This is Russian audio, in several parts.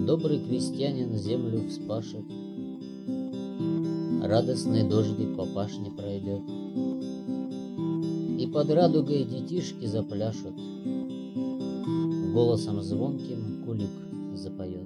Добрый крестьянин землю вспашет, радостный дождик по пашне пройдет, и под радугой детишки запляшут, голосом звонким кулик запоет.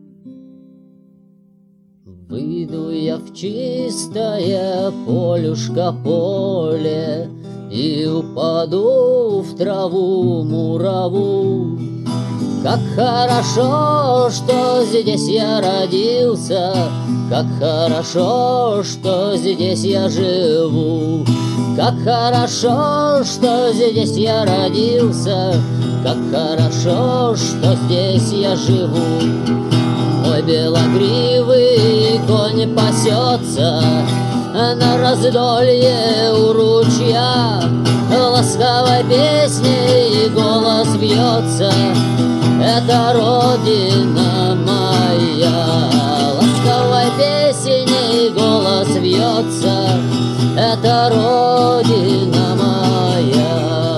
Выйду я в чистое полюшко поле и упаду в траву мураву. Как хорошо, что здесь я родился, как хорошо, что здесь я живу. Как хорошо, что здесь я родился, как хорошо, что здесь я живу. Мой белогривый конь пасется на раздолье у ручья, ласковой песней голос бьется. Это Родина моя, ласковой песней голос вьется. Это Родина моя.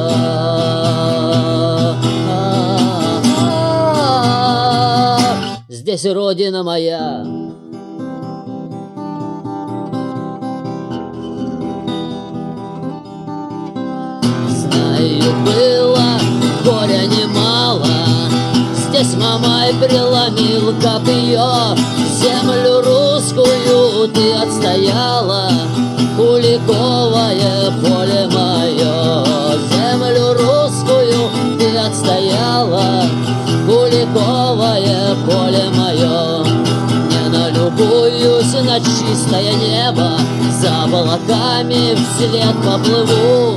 Здесь Родина моя. Знаю, было горя немало, здесь Мамай преломил копье. Землю русскую ты отстояла, Куликовое поле мое. Землю русскую ты отстояла, Куликовое поле мое. Не налюбуюсь на чистое небо, за облаками вслед поплыву.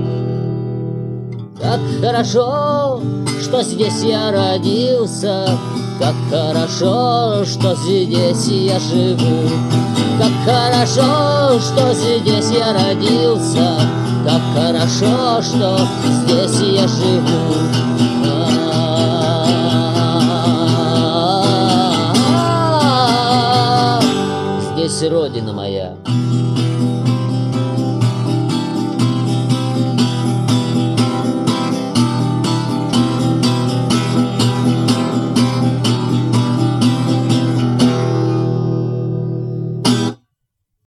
Как хорошо, что здесь я родился, как хорошо, что здесь я живу. Как хорошо, что здесь я родился, как хорошо, что здесь я живу. Здесь Родина моя.